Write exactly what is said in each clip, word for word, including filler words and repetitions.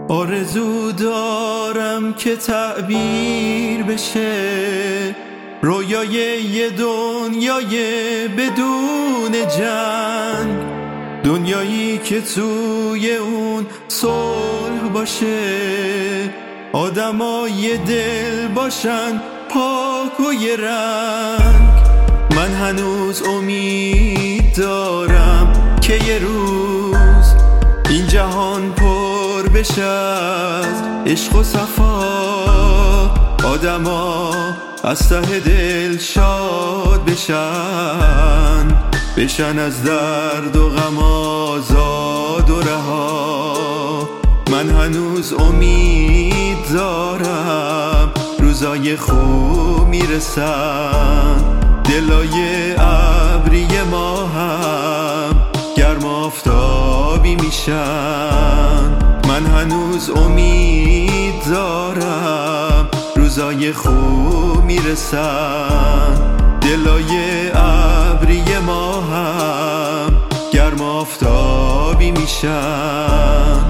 آرزو دارم که تعبیر بشه رویای یه دنیای بدون جنگ، دنیایی که توی اون صلح باشه، آدمای دل باشن پاک و یه رنگ. من هنوز امید دارم که یه روز این جهان پر بشه از عشق و صفا، آدما از ته دل شاد بشن، بشن از درد و غم آزاد و رها. من هنوز امید دارم روزای خوب میرسن، دلای ابری ما هم گرم آفتابی میشن. من هنوز امید دارم روزای خوب میرسن، دلای ابری ما هم گرم آفتابی میشن.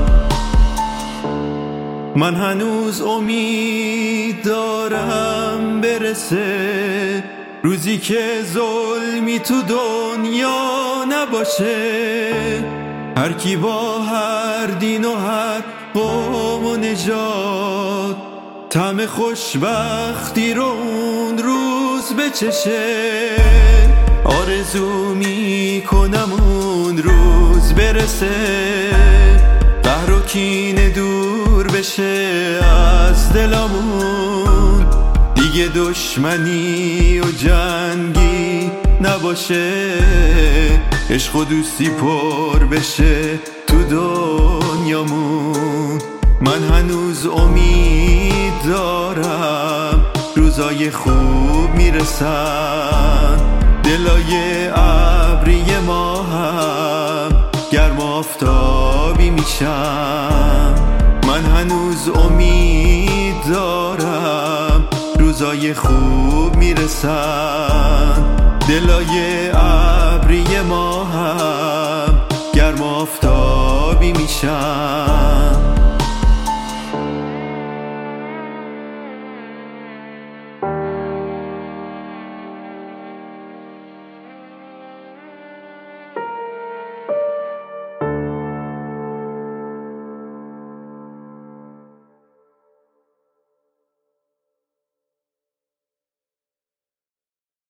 من هنوز امید دارم برسه روزی که ظلمی تو دنیا نباشه، هر کی با هر دین و هر قوم و نژاد طعم خوشبختی رو اون روز بچشه. آرزو میکنم اون روز برسه، قهر و کینه دور بشه از دلمون، دیگه دشمنی و جنگی نباشه، عشق و دوستی پر بشه تو دنیامون. من هنوز امید دارم روزای خوب میرسن، دلای ابری ما هم گرم آفتابی میشن. من هنوز امید دارم روزای خوب میرسن، دلای ابری ما هم گرم آفتابی میشن.